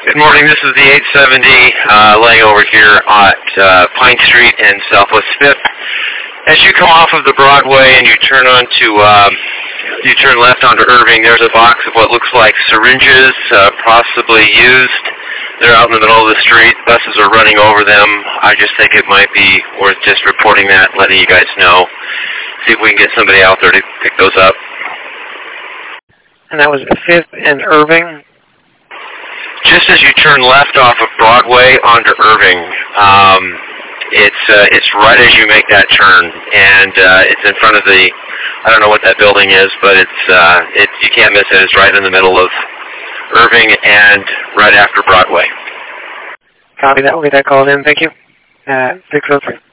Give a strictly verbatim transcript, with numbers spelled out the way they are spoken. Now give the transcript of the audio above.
Good morning. This is the eight seventy uh, laying over here at uh, Pine Street and Southwest Fifth. As you come off of the Broadway and you turn onto, um, you turn left onto Irving, there's a box of what looks like syringes, uh, possibly used. They're out in the middle of the street. Buses are running over them. I just think it might be worth just reporting that, letting you guys know. See if we can get somebody out there to pick those up. And that was Fifth and Irving. Just as you turn left off of Broadway onto Irving, um, it's uh, it's right as you make that turn, and uh, it's in front of the, I don't know what that building is, but it's uh, it you can't miss it. It's right in the middle of Irving and right after Broadway. Copy that. We'll get that called in. Thank you. Uh, six oh three.